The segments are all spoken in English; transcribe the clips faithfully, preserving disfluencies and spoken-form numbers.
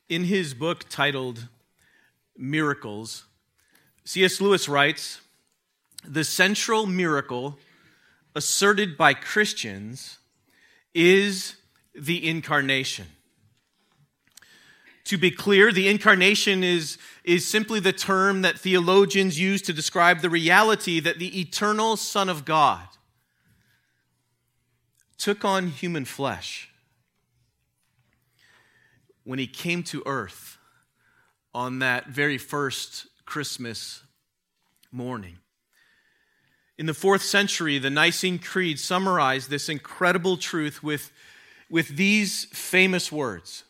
In his book titled Miracles, C S Lewis writes, "The central miracle asserted by Christians is the incarnation." To be clear, the incarnation is, is simply the term that theologians use to describe the reality that the eternal Son of God took on human flesh when he came to earth on that very first Christmas morning. In the fourth century, the Nicene Creed summarized this incredible truth with, with these famous words: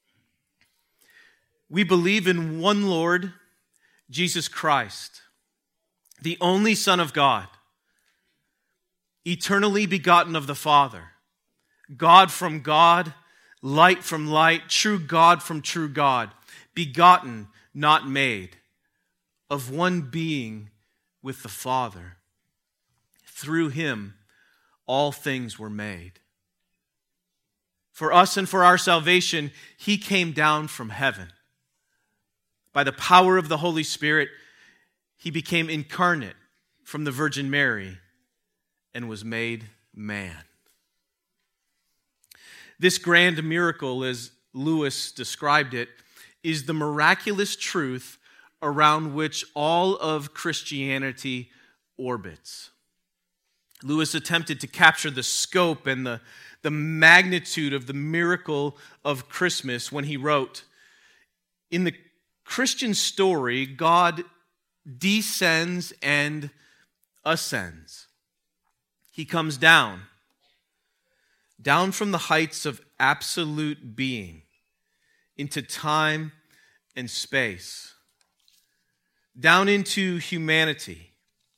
"We believe in one Lord, Jesus Christ, the only Son of God, eternally begotten of the Father, God from God, light from light, true God from true God, begotten, not made, of one being with the Father. Through him, all things were made. For us and for our salvation, he came down from heaven. By the power of the Holy Spirit, he became incarnate from the Virgin Mary and was made man." This grand miracle, as Lewis described it, is the miraculous truth around which all of Christianity orbits. Lewis attempted to capture the scope and the, the magnitude of the miracle of Christmas when he wrote, "In the Christian story, God descends and ascends. He comes down, down from the heights of absolute being into time and space, down into humanity.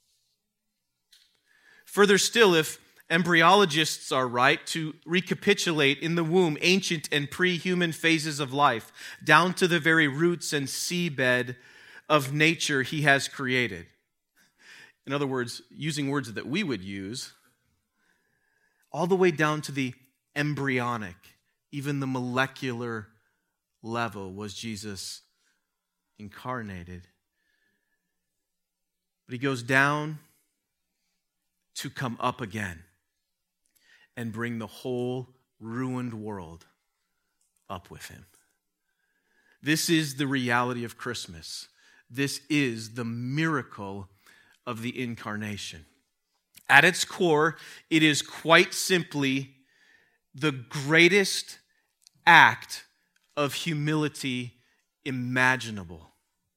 Further still, if embryologists are right, to recapitulate in the womb ancient and pre-human phases of life, down to the very roots and seabed of nature he has created." In other words, using words that we would use, all the way down to the embryonic, even the molecular level was Jesus incarnated. But he goes down to come up again and bring the whole ruined world up with him. This is the reality of Christmas. This is the miracle of the incarnation. At its core, it is quite simply the greatest act of humility imaginable.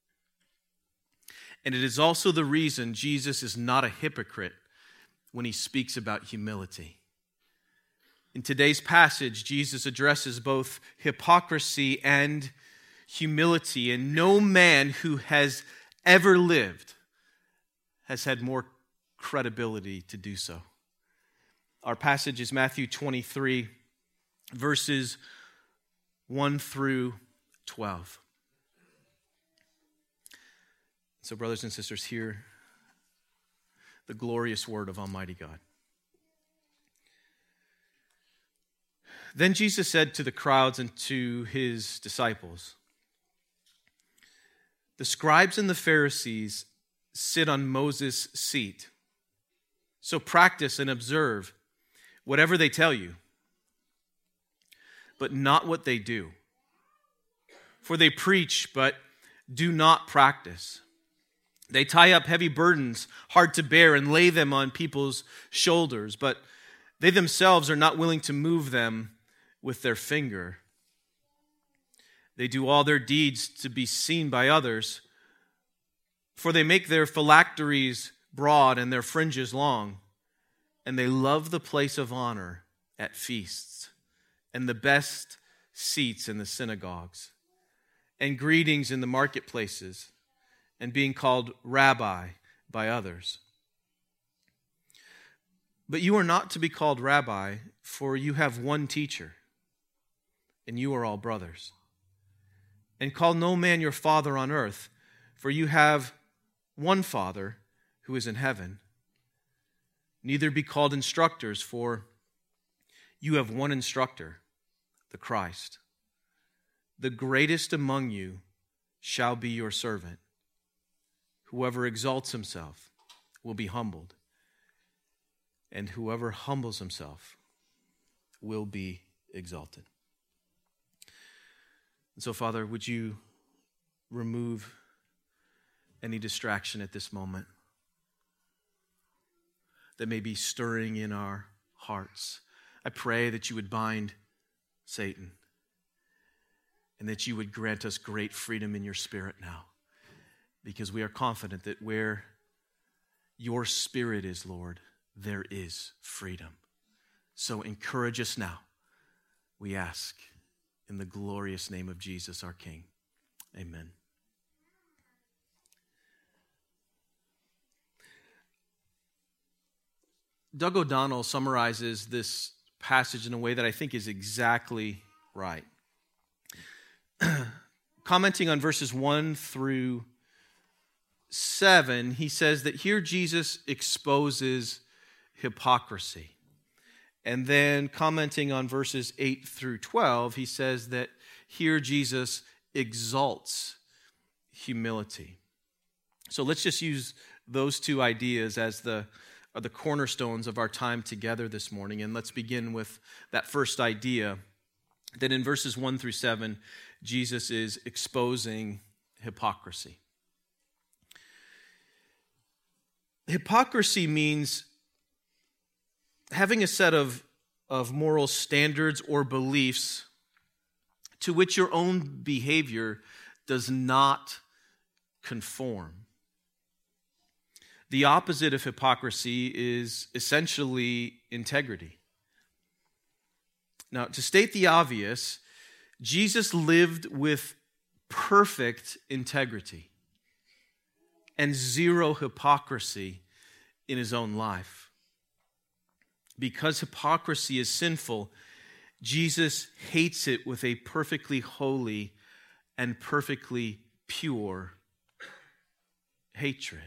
And it is also the reason Jesus is not a hypocrite when he speaks about humility. In today's passage, Jesus addresses both hypocrisy and humility, and no man who has ever lived has had more credibility to do so. Our passage is Matthew twenty-three, verses one through twelve. So, brothers and sisters, hear the glorious word of Almighty God. "Then Jesus said to the crowds and to his disciples, 'The scribes and the Pharisees sit on Moses' seat. So practice and observe whatever they tell you, but not what they do. For they preach, but do not practice. They tie up heavy burdens, hard to bear, and lay them on people's shoulders, but they themselves are not willing to move them with their finger. They do all their deeds to be seen by others, for they make their phylacteries broad and their fringes long, and they love the place of honor at feasts and the best seats in the synagogues and greetings in the marketplaces and being called rabbi by others. But you are not to be called rabbi, for you have one teacher, and you are all brothers. And call no man your father on earth, for you have one Father who is in heaven. Neither be called instructors, for you have one instructor, the Christ. the greatest among you shall be your servant. Whoever exalts himself will be humbled, and whoever humbles himself will be exalted. And so, Father, would you remove any distraction at this moment that may be stirring in our hearts? I pray that you would bind Satan and that you would grant us great freedom in your Spirit now, because we are confident that where your Spirit is, Lord, there is freedom. So encourage us now, we ask, in the glorious name of Jesus, our King. Amen. Doug O'Donnell summarizes this passage in a way that I think is exactly right. Commenting on verses one through seven, he says that here Jesus exposes hypocrisy. And then commenting on verses eight through twelve, he says that here Jesus exalts humility. So let's just use those two ideas as the, are the cornerstones of our time together this morning. And let's begin with that first idea, that in verses one through seven, Jesus is exposing hypocrisy. Hypocrisy means having a set of, of moral standards or beliefs to which your own behavior does not conform. The opposite of hypocrisy is essentially integrity. Now, to state the obvious, Jesus lived with perfect integrity and zero hypocrisy in his own life. Because hypocrisy is sinful, Jesus hates it with a perfectly holy and perfectly pure hatred.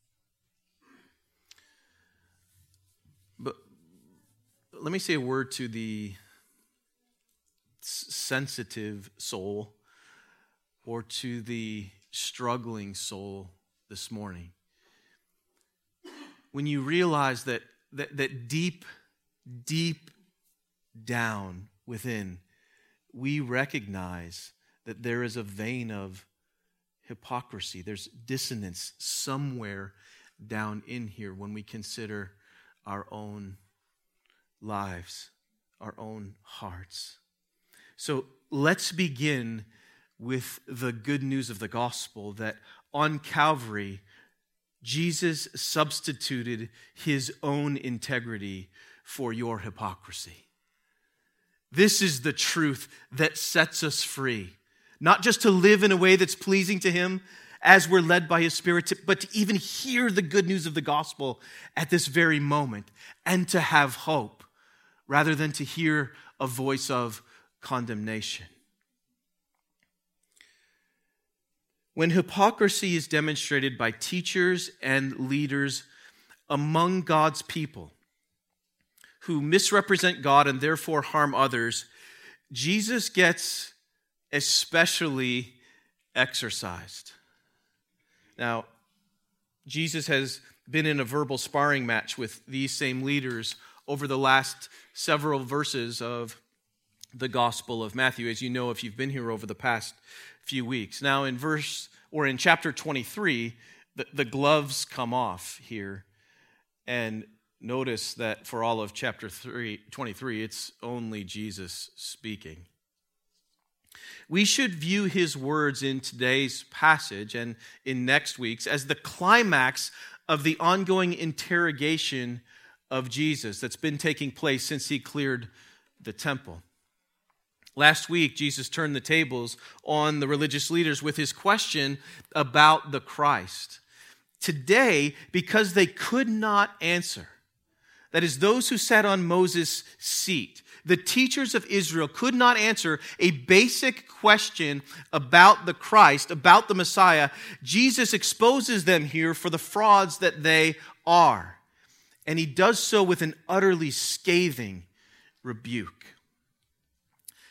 But let me say a word to the sensitive soul or to the struggling soul this morning. When you realize that, that, that deep, deep down within, we recognize that there is a vein of hypocrisy. There's dissonance somewhere down in here when we consider our own lives, our own hearts. So let's begin with the good news of the gospel that on Calvary, Jesus substituted his own integrity for your hypocrisy. This is the truth that sets us free, not just to live in a way that's pleasing to him as we're led by his Spirit, but to even hear the good news of the gospel at this very moment and to have hope rather than to hear a voice of condemnation. When hypocrisy is demonstrated by teachers and leaders among God's people who misrepresent God and therefore harm others, Jesus gets especially exercised. Now, Jesus has been in a verbal sparring match with these same leaders over the last several verses of the Gospel of Matthew, as you know if you've been here over the past few weeks. Now, in verse or in chapter twenty-three, the, the gloves come off here, and notice that for all of chapter three, twenty-three, it's only Jesus speaking. We should view his words in today's passage and in next week's as the climax of the ongoing interrogation of Jesus that's been taking place since he cleared the temple. Last week, Jesus turned the tables on the religious leaders with his question about the Christ. Today, because they could not answer, that is, those who sat on Moses' seat, the teachers of Israel could not answer a basic question about the Christ, about the Messiah. Jesus exposes them here for the frauds that they are. And he does so with an utterly scathing rebuke.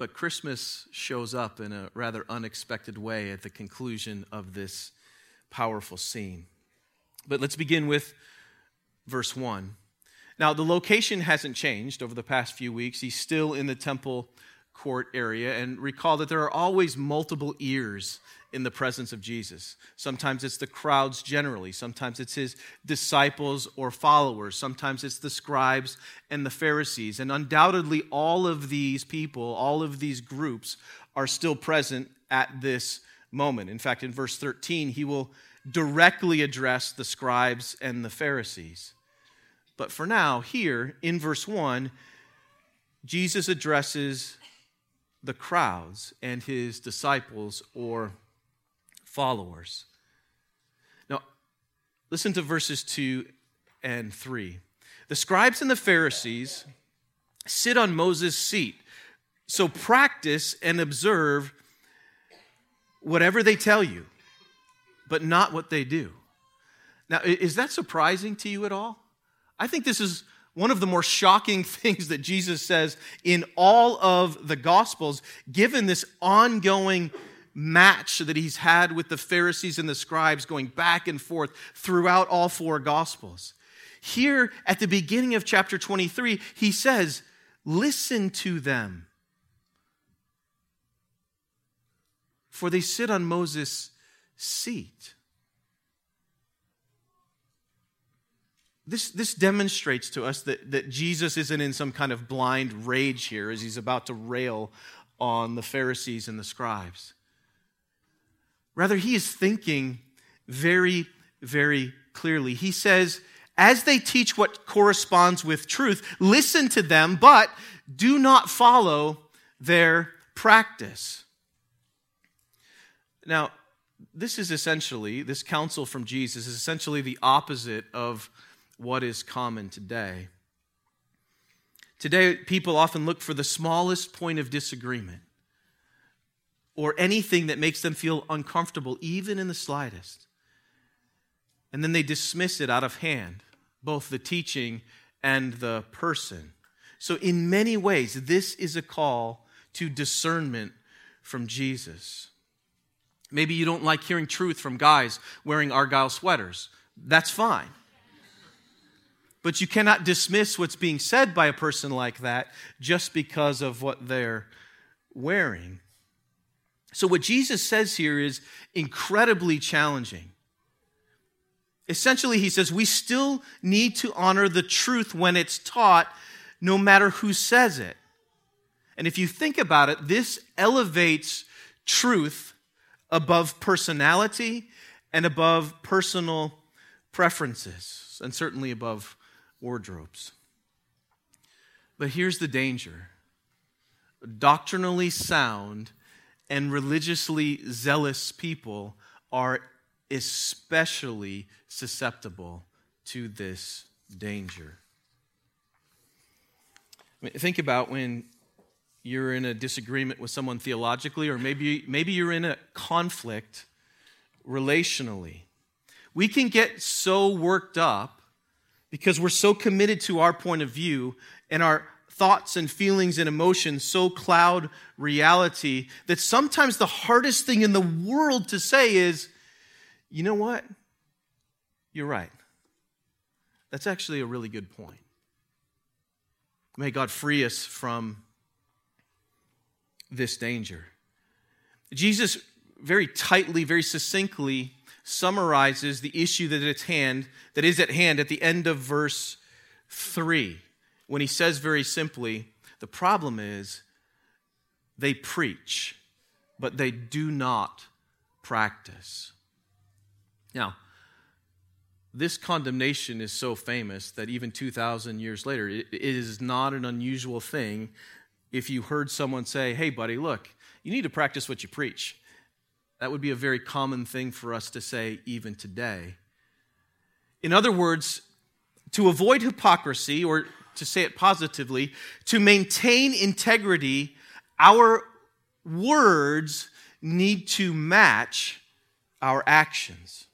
But Christmas shows up in a rather unexpected way at the conclusion of this powerful scene. But let's begin with verse one. Now, the location hasn't changed over the past few weeks. He's still in the temple court area. And recall that there are always multiple ears in the presence of Jesus. Sometimes it's the crowds generally. Sometimes it's his disciples or followers. Sometimes it's the scribes and the Pharisees. And undoubtedly, all of these people, all of these groups are still present at this moment. In fact, in verse thirteen, he will directly address the scribes and the Pharisees. But for now, here in verse one, Jesus addresses the crowds and his disciples or followers. Now, listen to verses two and three. The scribes and the Pharisees sit on Moses' seat, so practice and observe whatever they tell you, but not what they do. Now, is that surprising to you at all? I think this is one of the more shocking things that Jesus says in all of the Gospels, given this ongoing match that he's had with the Pharisees and the scribes going back and forth throughout all four Gospels. Here at the beginning of chapter twenty-three, he says, listen to them, for they sit on Moses' seat. This, this demonstrates to us that, that Jesus isn't in some kind of blind rage here as he's about to rail on the Pharisees and the scribes. Rather, he is thinking very, very clearly. He says, as they teach what corresponds with truth, listen to them, but do not follow their practice. Now, this is essentially, this counsel from Jesus is essentially the opposite of what is common today. Today, people often look for the smallest point of disagreement or anything that makes them feel uncomfortable, even in the slightest. And then they dismiss it out of hand, both the teaching and the person. So in many ways, this is a call to discernment from Jesus. Maybe you don't like hearing truth from guys wearing Argyle sweaters. That's fine. But you cannot dismiss what's being said by a person like that just because of what they're wearing. So what Jesus says here is incredibly challenging. Essentially, he says we still need to honor the truth when it's taught, no matter who says it. And if you think about it, this elevates truth above personality and above personal preferences, and certainly above wardrobes. But here's the danger. Doctrinally sound and religiously zealous people are especially susceptible to this danger. I mean, think about when you're in a disagreement with someone theologically, or maybe, maybe you're in a conflict relationally. We can get so worked up because we're so committed to our point of view, and our thoughts and feelings and emotions so cloud reality that sometimes the hardest thing in the world to say is, you know what? You're right. That's actually a really good point. May God free us from this danger. Jesus very tightly, very succinctly summarizes the issue that at hand, that is at hand at the end of verse three, when he says very simply, the problem is they preach, but they do not practice. Now, this condemnation is so famous that even two thousand years later, it is not an unusual thing if you heard someone say, hey buddy, look, you need to practice what you preach. That would be a very common thing for us to say even today. In other words, to avoid hypocrisy, or to say it positively, to maintain integrity, our words need to match our actions.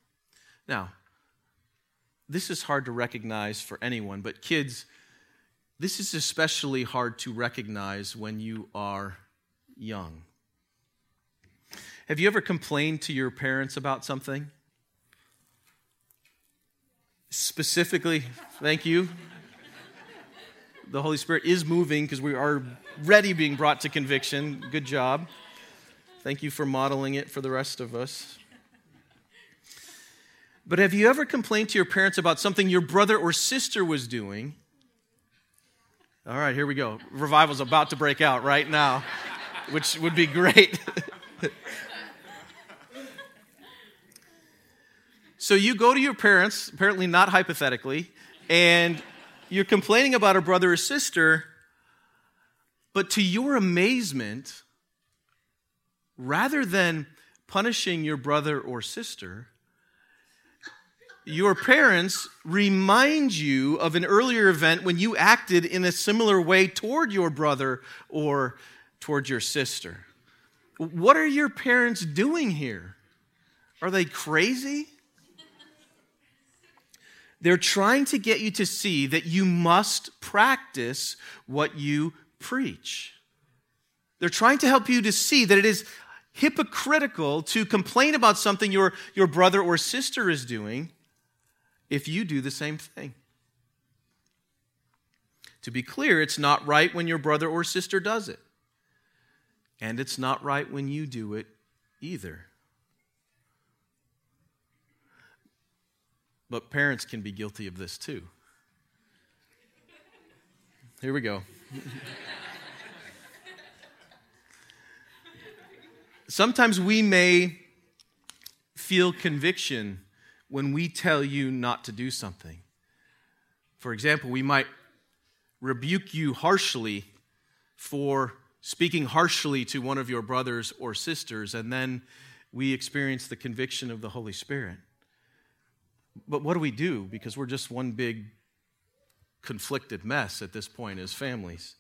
Now, this is hard to recognize for anyone, but kids, This is especially hard to recognize when you are young. Have you ever complained to your parents about something? Specifically, thank you. The Holy Spirit is moving because we are already being brought to conviction. Good job. Thank you for modeling it for the rest of us. But have you ever complained to your parents about something your brother or sister was doing? All right, here we go. Revival's about to break out right now, which would be great. So you go to your parents, apparently not hypothetically, and you're complaining about a brother or sister, but to your amazement, rather than punishing your brother or sister, your parents remind you of an earlier event when you acted in a similar way toward your brother or toward your sister. What are your parents doing here? Are they crazy? They're trying to get you to see that you must practice what you preach. They're trying to help you to see that it is hypocritical to complain about something your, your brother or sister is doing if you do the same thing. To be clear, it's not right when your brother or sister does it. And it's not right when you do it either. But parents can be guilty of this too. Here we go. Sometimes we may feel conviction when we tell you not to do something. For example, we might rebuke you harshly for speaking harshly to one of your brothers or sisters, and then we experience the conviction of the Holy Spirit. But what do we do? Because we're just one big conflicted mess at this point as families.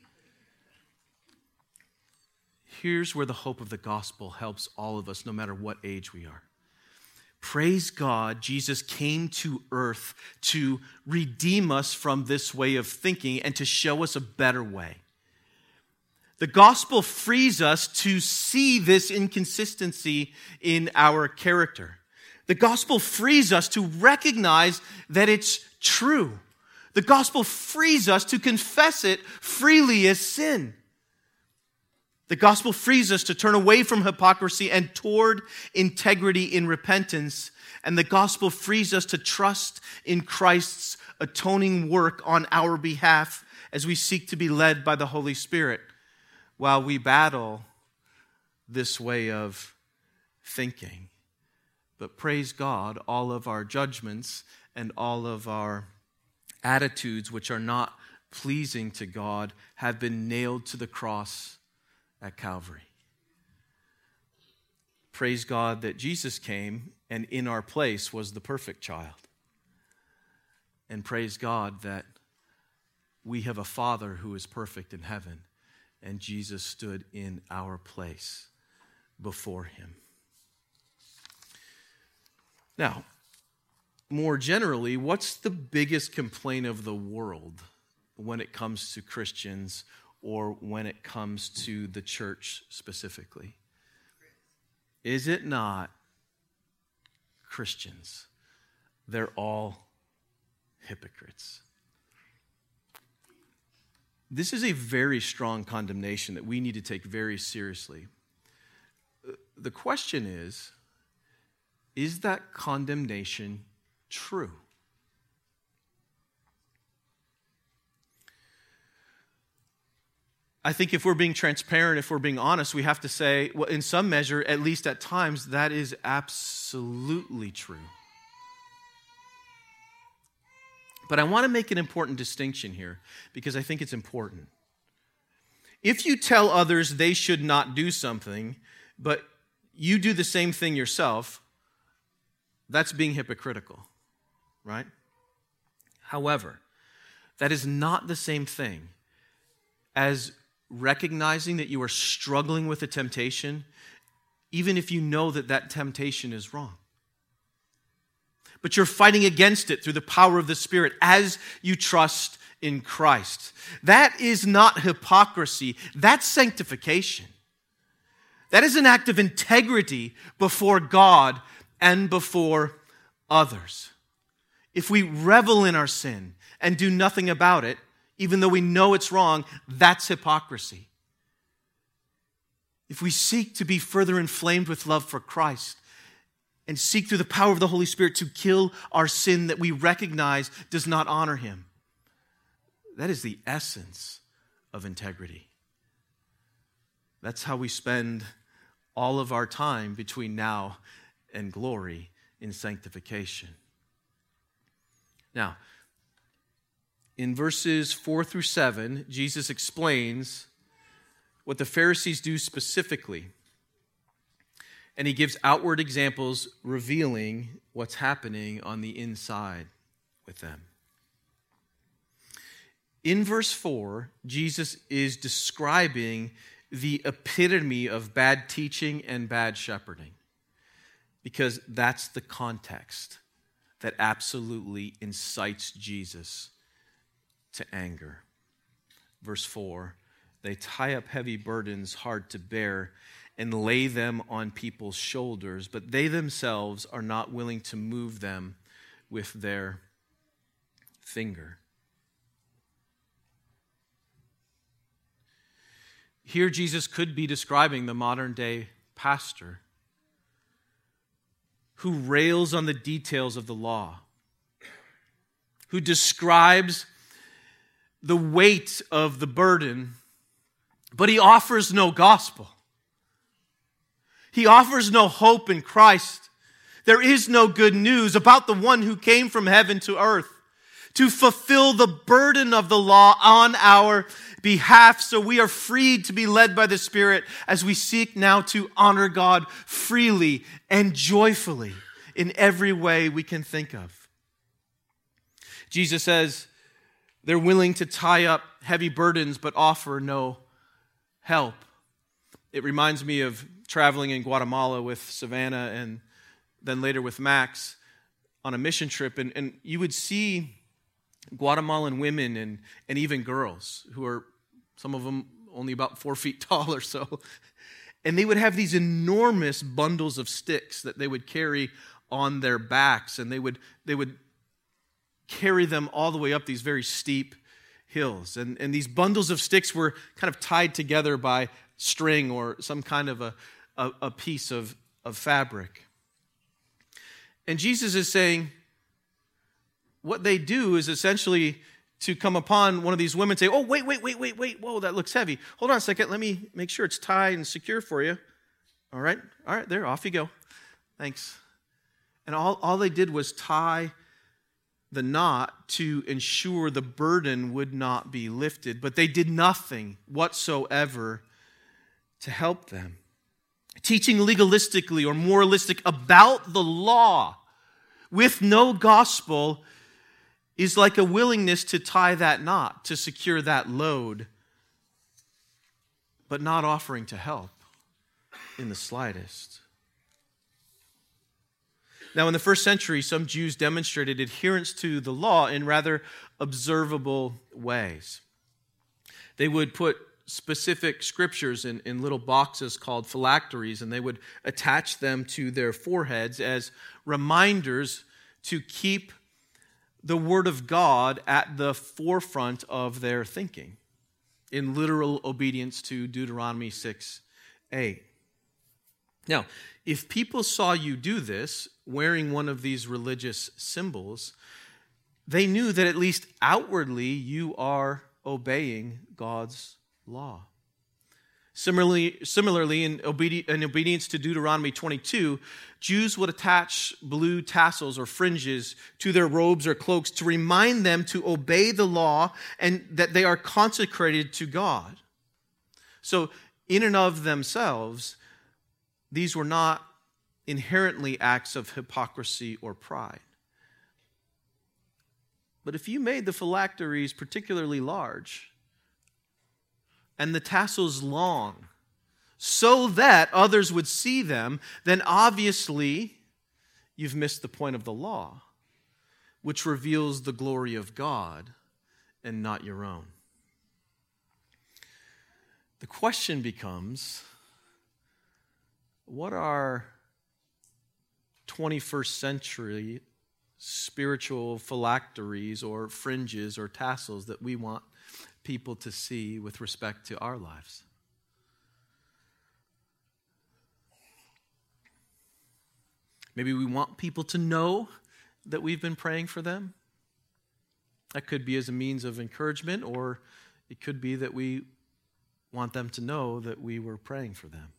Here's where the hope of the gospel helps all of us, no matter what age we are. Praise God, Jesus came to earth to redeem us from this way of thinking and to show us a better way. The gospel frees us to see this inconsistency in our character. The gospel frees us to recognize that it's true. The gospel frees us to confess it freely as sin. The gospel frees us to turn away from hypocrisy and toward integrity in repentance. And the gospel frees us to trust in Christ's atoning work on our behalf as we seek to be led by the Holy Spirit while we battle this way of thinking. But praise God, all of our judgments and all of our attitudes which are not pleasing to God have been nailed to the cross at Calvary. Praise God that Jesus came and in our place was the perfect child. And praise God that we have a Father who is perfect in heaven, and Jesus stood in our place before him. Now, more generally, what's the biggest complaint of the world when it comes to Christians or when it comes to the church specifically? Is it not Christians? They're all hypocrites. This is a very strong condemnation that we need to take very seriously. The question is, is that condemnation true? I think if we're being transparent, if we're being honest, we have to say, well, in some measure, at least at times, that is absolutely true. But I want to make an important distinction here because I think it's important. If you tell others they should not do something, but you do the same thing yourself, that's being hypocritical, right? However, that is not the same thing as recognizing that you are struggling with a temptation, even if you know that that temptation is wrong. but you're fighting against it through the power of the Spirit as you trust in Christ. That is not hypocrisy. That's sanctification. That is an act of integrity before God and before others. If we revel in our sin and do nothing about it, even though we know it's wrong, that's hypocrisy. If we seek to be further inflamed with love for Christ and seek through the power of the Holy Spirit to kill our sin that we recognize does not honor Him, that is the essence of integrity. That's how we spend all of our time between now and glory in sanctification. Now, in verses four through seven, Jesus explains what the Pharisees do specifically. And he gives outward examples revealing what's happening on the inside with them. In verse four, Jesus is describing the epitome of bad teaching and bad shepherding, because that's the context that absolutely incites Jesus to anger. Verse four, they tie up heavy burdens hard to bear and lay them on people's shoulders, but they themselves are not willing to move them with their finger. Here Jesus could be describing the modern day pastor who rails on the details of the law, who describes the weight of the burden, but he offers no gospel. He offers no hope in Christ. There is no good news about the one who came from heaven to earth to fulfill the burden of the law on our behalf, so we are freed to be led by the Spirit as we seek now to honor God freely and joyfully in every way we can think of. Jesus says they're willing to tie up heavy burdens but offer no help. It reminds me of traveling in Guatemala with Savannah and then later with Max on a mission trip, and, and you would see Guatemalan women and, and even girls who are, some of them only about four feet tall or so, and they would have these enormous bundles of sticks that they would carry on their backs, and they would they would carry them all the way up these very steep hills. And, and these bundles of sticks were kind of tied together by string or some kind of a, a, a piece of, of fabric. And Jesus is saying, what they do is essentially to come upon one of these women and say, oh, wait, wait, wait, wait, wait, whoa, that looks heavy. Hold on a second, let me make sure it's tied and secure for you. All right, all right, there, off you go. Thanks. And all, all they did was tie the knot to ensure the burden would not be lifted, but they did nothing whatsoever to help them. Teaching legalistically or moralistic about the law with no gospel is like a willingness to tie that knot, to secure that load, but not offering to help in the slightest. Now, in the first century, some Jews demonstrated adherence to the law in rather observable ways. They would put specific scriptures in, in little boxes called phylacteries, and they would attach them to their foreheads as reminders to keep the Word of God at the forefront of their thinking, in literal obedience to Deuteronomy six eight. Now, if people saw you do this, wearing one of these religious symbols, they knew that at least outwardly you are obeying God's law. Similarly, similarly in, obedi- in obedience to Deuteronomy twenty-two, Jews would attach blue tassels or fringes to their robes or cloaks to remind them to obey the law and that they are consecrated to God. So, in and of themselves, these were not inherently acts of hypocrisy or pride. But if you made the phylacteries particularly large and the tassels long so that others would see them, then obviously you've missed the point of the law. which reveals the glory of God and not your own. The question becomes, what are twenty-first century spiritual phylacteries or fringes or tassels that we want people to see with respect to our lives? Maybe we want people to know that we've been praying for them. That could be as a means of encouragement, or it could be that we want them to know that we were praying for them.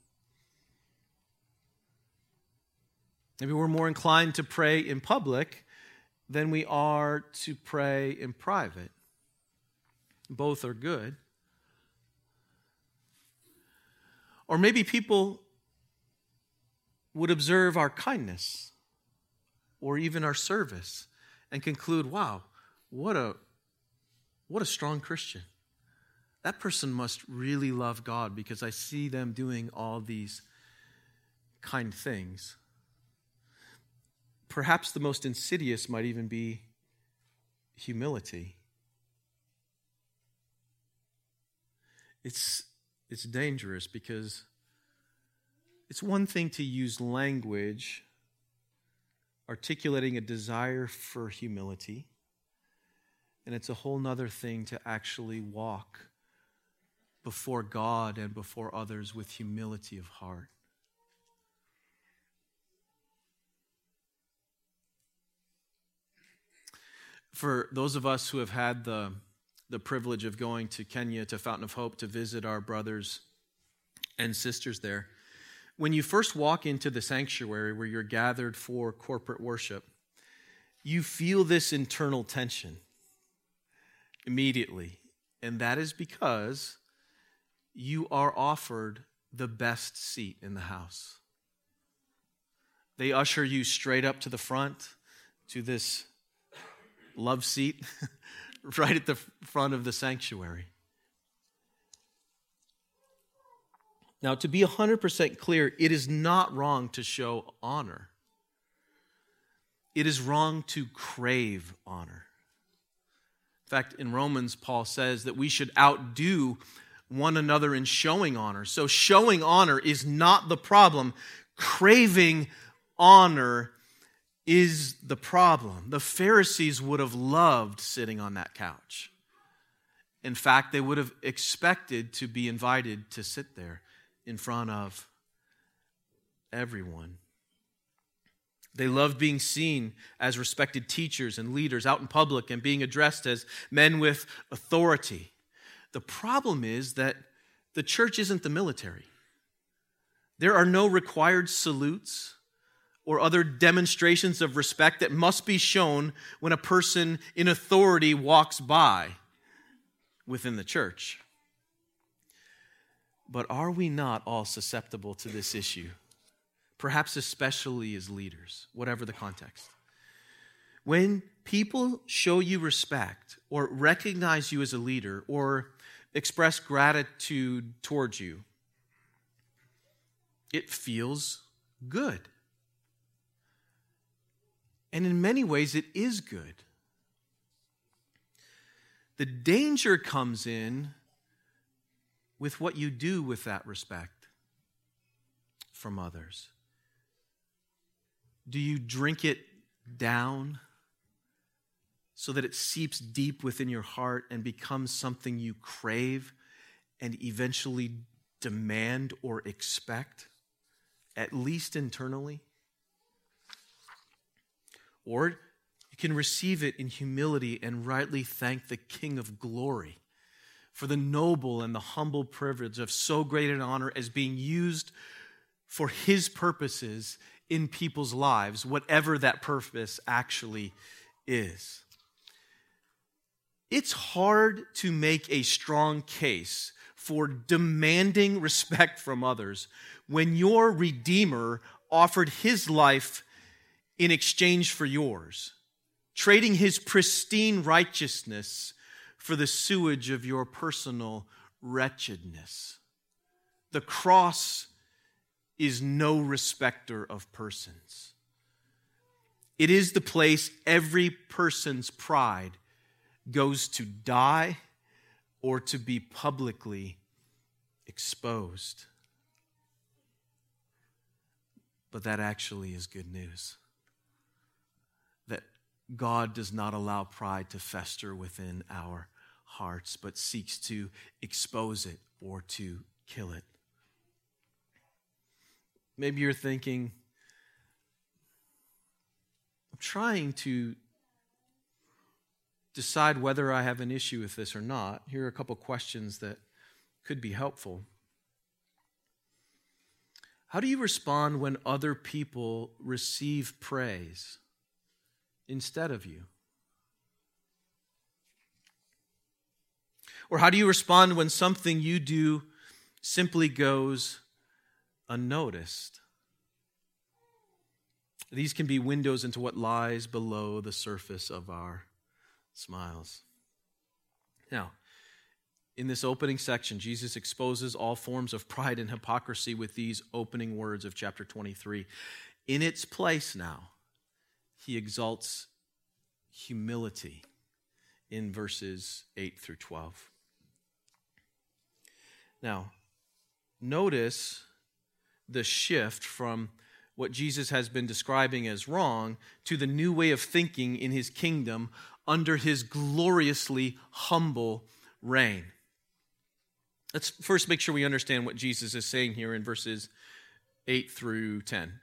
Maybe we're more inclined to pray in public than we are to pray in private. Both are good. Or maybe people would observe our kindness or even our service and conclude, wow, what a, what a strong Christian. That person must really love God because I see them doing all these kind things. Perhaps the most insidious might even be humility. It's, it's dangerous because it's one thing to use language articulating a desire for humility, and it's a whole nother thing to actually walk before God and before others with humility of heart. For those of us who have had the, the privilege of going to Kenya, to Fountain of Hope, to visit our brothers and sisters there, when you first walk into the sanctuary where you're gathered for corporate worship, you feel this internal tension immediately. And that is because you are offered the best seat in the house. They usher you straight up to the front, to this love seat, right at the front of the sanctuary. Now, to be one hundred percent clear, it is not wrong to show honor. It is wrong to crave honor. In fact, in Romans, Paul says that we should outdo one another in showing honor. So showing honor is not the problem. Craving honor is the problem. The Pharisees would have loved sitting on that couch. In fact, they would have expected to be invited to sit there in front of everyone. They loved being seen as respected teachers and leaders out in public and being addressed as men with authority. The problem is that the church isn't the military. There are no required salutes or other demonstrations of respect that must be shown when a person in authority walks by within the church. But are we not all susceptible to this issue? Perhaps especially as leaders, whatever the context. When people show you respect or recognize you as a leader or express gratitude towards you, it feels good. And in many ways, it is good. The danger comes in with what you do with that respect from others. Do you drink it down so that it seeps deep within your heart and becomes something you crave and eventually demand or expect, at least internally? Or you can receive it in humility and rightly thank the King of glory for the noble and the humble privilege of so great an honor as being used for His purposes in people's lives, whatever that purpose actually is. It's hard to make a strong case for demanding respect from others when your Redeemer offered His life in exchange for yours, trading His pristine righteousness for the sewage of your personal wretchedness. The cross is no respecter of persons. It is the place every person's pride goes to die or to be publicly exposed. But that actually is good news. That God does not allow pride to fester within our hearts, but seeks to expose it or to kill it. Maybe you're thinking, I'm trying to decide whether I have an issue with this or not. Here are a couple questions that could be helpful. How do you respond when other people receive praise instead of you? Or how do you respond when something you do simply goes unnoticed? These can be windows into what lies below the surface of our smiles. Now, in this opening section, Jesus exposes all forms of pride and hypocrisy with these opening words of chapter twenty-three. In its place now, he exalts humility in verses eight through twelve. Now, notice the shift from what Jesus has been describing as wrong to the new way of thinking in his kingdom under his gloriously humble reign. Let's first make sure we understand what Jesus is saying here in verses eight through ten.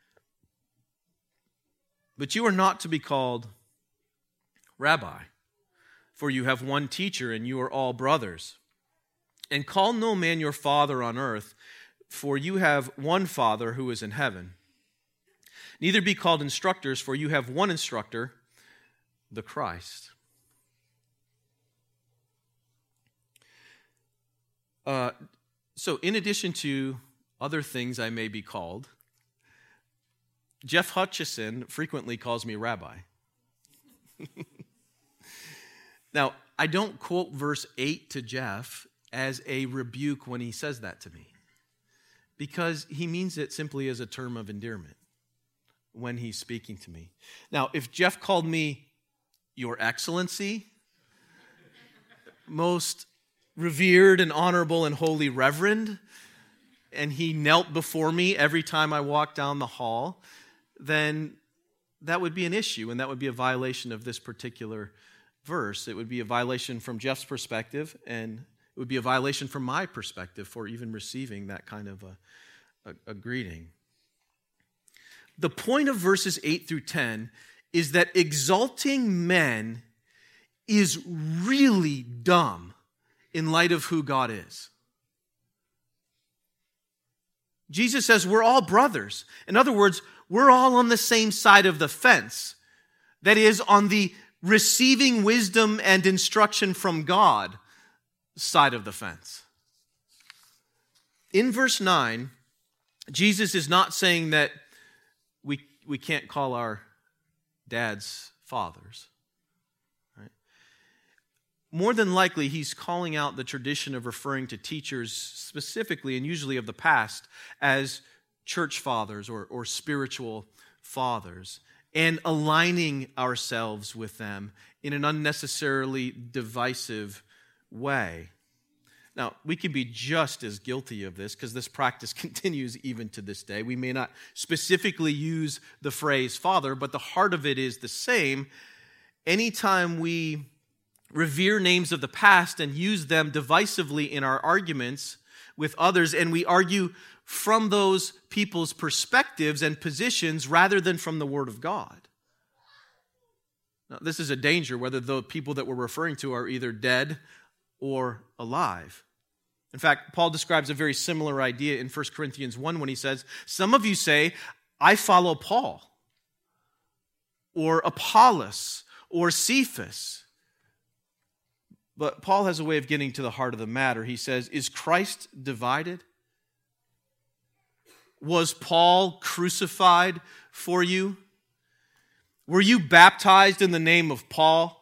But you are not to be called Rabbi, for you have one teacher and you are all brothers. And call no man your father on earth, for you have one Father who is in heaven. Neither be called instructors, for you have one instructor, the Christ. Uh, so in addition to other things I may be called, Jeff Hutchison frequently calls me rabbi. Now, I don't quote verse eight to Jeff as a rebuke when he says that to me, because he means it simply as a term of endearment when he's speaking to me. Now, if Jeff called me Your Excellency, most revered and honorable and holy reverend, and he knelt before me every time I walked down the hall, then that would be an issue, and that would be a violation of this particular verse. It would be a violation from Jeff's perspective, and it would be a violation from my perspective for even receiving that kind of a, a, a greeting. The point of verses eight through ten is that exalting men is really dumb in light of who God is. Jesus says we're all brothers. In other words, we're all on the same side of the fence. That is, on the receiving wisdom and instruction from God side of the fence. In verse nine, Jesus is not saying that we, we can't call our dads fathers. Right? More than likely, he's calling out the tradition of referring to teachers specifically, and usually of the past, as church fathers or, or spiritual fathers, and aligning ourselves with them in an unnecessarily divisive way. Now, we can be just as guilty of this because this practice continues even to this day. We may not specifically use the phrase father, but the heart of it is the same. Anytime we revere names of the past and use them divisively in our arguments with others, and we argue from those people's perspectives and positions rather than from the Word of God. Now, this is a danger, whether the people that we're referring to are either dead or alive. In fact, Paul describes a very similar idea in First Corinthians one when he says, some of you say, I follow Paul, or Apollos, or Cephas. But Paul has a way of getting to the heart of the matter. He says, is Christ divided? Was Paul crucified for you? Were you baptized in the name of Paul?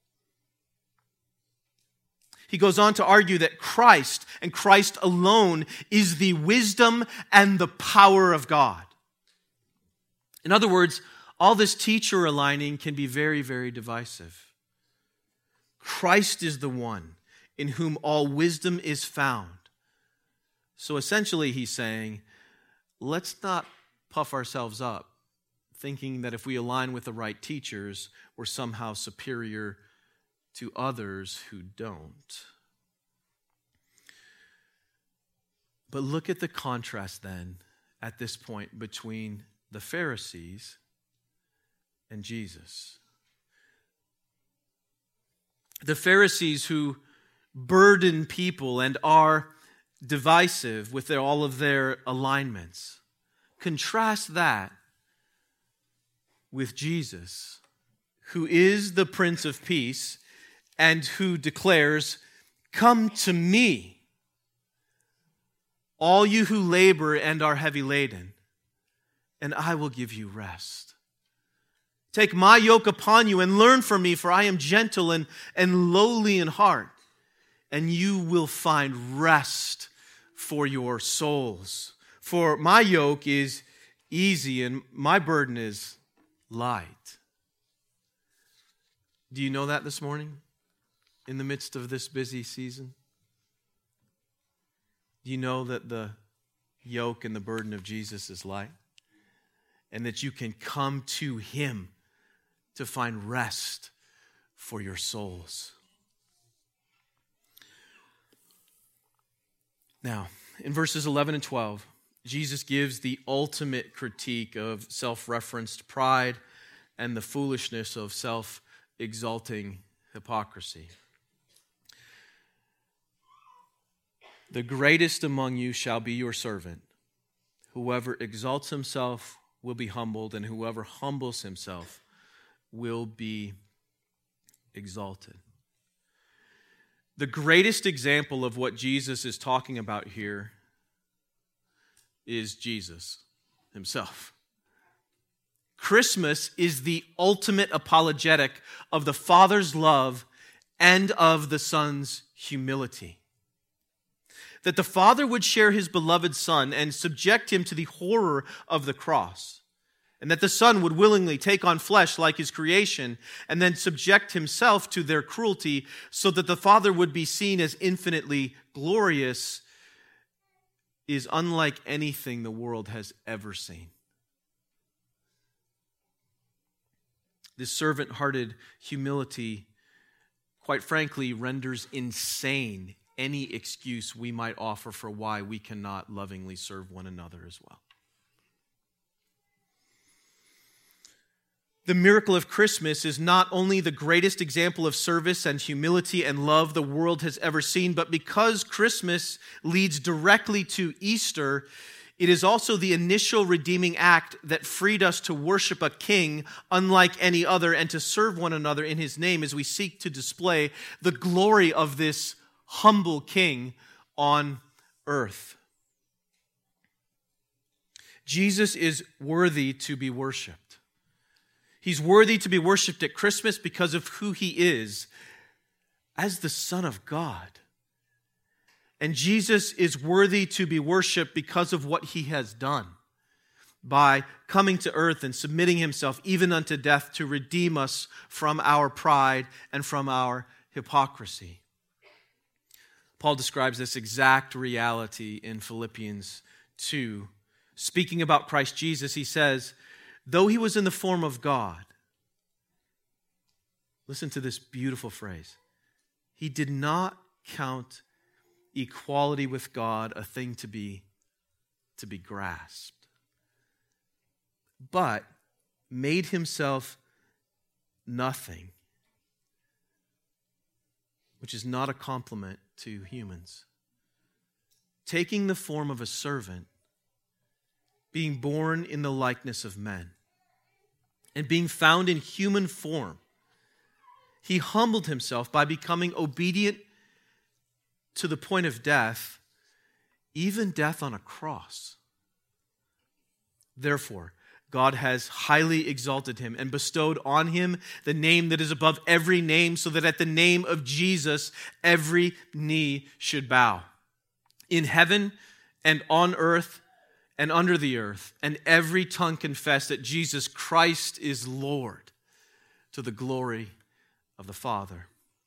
He goes on to argue that Christ and Christ alone is the wisdom and the power of God. In other words, all this teacher aligning can be very, very divisive. Christ is the one in whom all wisdom is found. So essentially he's saying, let's not puff ourselves up, thinking that if we align with the right teachers, we're somehow superior to others who don't. But look at the contrast then at this point between the Pharisees and Jesus. The Pharisees who burden people and are divisive with their, all of their alignments. Contrast that with Jesus, who is the Prince of Peace and who declares, "Come to me, all you who labor and are heavy laden, and I will give you rest. Take my yoke upon you and learn from me, for I am gentle and, and lowly in heart, and you will find rest for your souls. For my yoke is easy and my burden is light." Do you know that this morning, in the midst of this busy season? Do you know that the yoke and the burden of Jesus is light? And that you can come to Him to find rest for your souls. Now, in verses eleven and twelve, Jesus gives the ultimate critique of self-referenced pride and the foolishness of self-exalting hypocrisy. "The greatest among you shall be your servant. Whoever exalts himself will be humbled, and whoever humbles himself will be exalted." The greatest example of what Jesus is talking about here is Jesus himself. Christmas is the ultimate apologetic of the Father's love and of the Son's humility. That the Father would share His beloved Son and subject Him to the horror of the cross, and that the Son would willingly take on flesh like His creation and then subject Himself to their cruelty so that the Father would be seen as infinitely glorious, is unlike anything the world has ever seen. This servant-hearted humility, quite frankly, renders insane any excuse we might offer for why we cannot lovingly serve one another as well. The miracle of Christmas is not only the greatest example of service and humility and love the world has ever seen, but because Christmas leads directly to Easter, it is also the initial redeeming act that freed us to worship a king unlike any other and to serve one another in His name as we seek to display the glory of this humble king on earth. Jesus is worthy to be worshiped. He's worthy to be worshiped at Christmas because of who He is as the Son of God. And Jesus is worthy to be worshiped because of what He has done by coming to earth and submitting Himself even unto death to redeem us from our pride and from our hypocrisy. Paul describes this exact reality in Philippians two. Speaking about Christ Jesus, he says, "Though He was in the form of God," listen to this beautiful phrase, "He did not count equality with God a thing to be, to be grasped, but made Himself nothing," which is not a compliment to humans, "taking the form of a servant, being born in the likeness of men, and being found in human form, He humbled Himself by becoming obedient to the point of death, even death on a cross. Therefore, God has highly exalted Him and bestowed on Him the name that is above every name, so that at the name of Jesus every knee should bow, in heaven and on earth and under the earth, and every tongue confess that Jesus Christ is Lord, to the glory of the Father.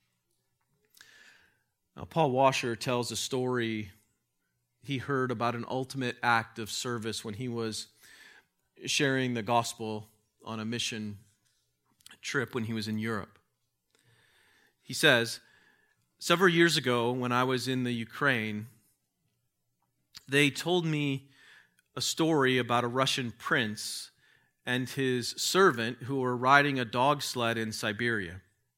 Now, Paul Washer tells a story he heard about an ultimate act of service when he was sharing the gospel on a mission trip when he was in Europe. He says, several years ago when I was in the Ukraine, they told me a story about a Russian prince and his servant who were riding a dog sled in Siberia.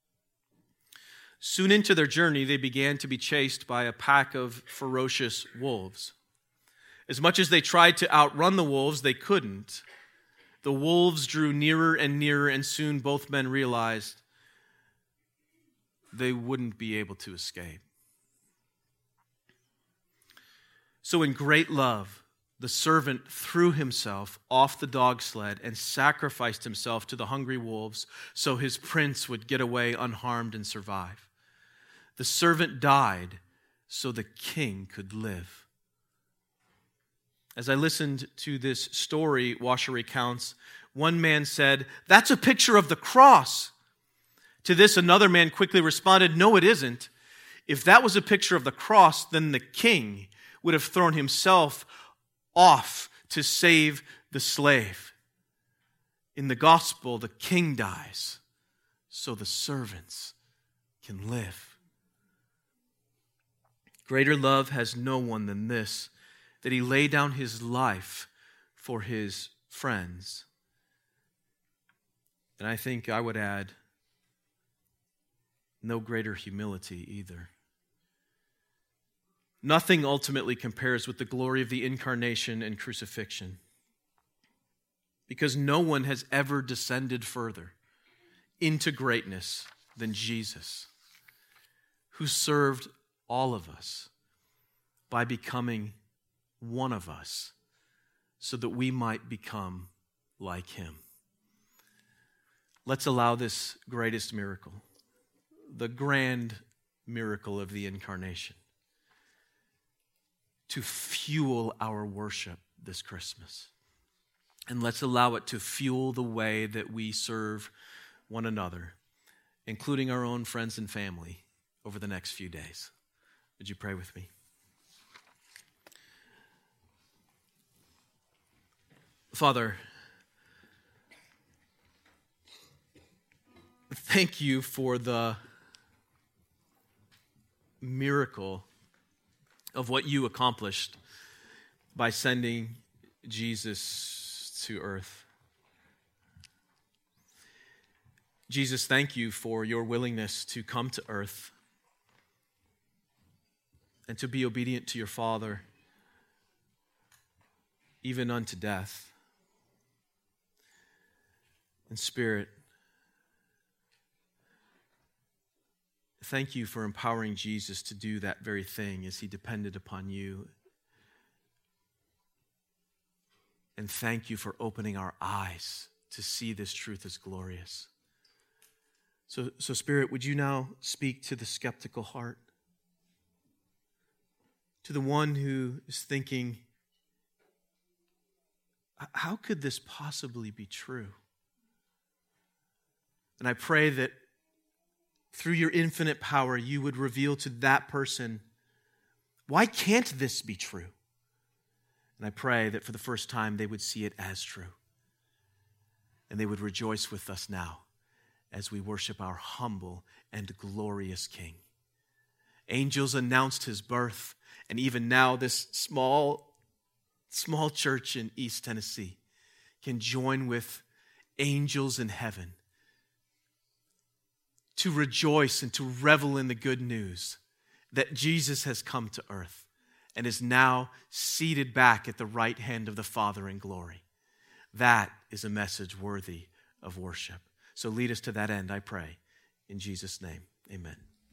Soon into their journey, they began to be chased by a pack of ferocious wolves. As much as they tried to outrun the wolves, they couldn't. The wolves drew nearer and nearer, and soon both men realized they wouldn't be able to escape. So in great love, the servant threw himself off the dog sled and sacrificed himself to the hungry wolves so his prince would get away unharmed and survive. The servant died so the king could live. As I listened to this story, Washer recounts, one man said, "That's a picture of the cross." To this, another man quickly responded, "No, it isn't. If that was a picture of the cross, then the king would have thrown himself off to save the slave. In the gospel, the king dies so the servants can live. Greater love has no one than this, that he lay down his life for his friends." And I think I would add, no greater humility either. Nothing ultimately compares with the glory of the incarnation and crucifixion, because no one has ever descended further into greatness than Jesus, who served all of us by becoming one of us so that we might become like him. Let's allow this greatest miracle, the grand miracle of the incarnation, to fuel our worship this Christmas. And let's allow it to fuel the way that we serve one another, including our own friends and family, over the next few days. Would you pray with me? Father, thank you for the miracle of what you accomplished by sending Jesus to earth. Jesus, thank you for your willingness to come to earth and to be obedient to your Father, even unto death. And Spirit, thank you for empowering Jesus to do that very thing as he depended upon you. And thank you for opening our eyes to see this truth as glorious. So, so Spirit, would you now speak to the skeptical heart? To the one who is thinking, how could this possibly be true? And I pray that through your infinite power, you would reveal to that person, why can't this be true? And I pray that for the first time, they would see it as true. And they would rejoice with us now as we worship our humble and glorious King. Angels announced his birth, and even now this small, small church in East Tennessee can join with angels in heaven to rejoice and to revel in the good news that Jesus has come to earth and is now seated back at the right hand of the Father in glory. That is a message worthy of worship. So lead us to that end, I pray. In Jesus' name, amen.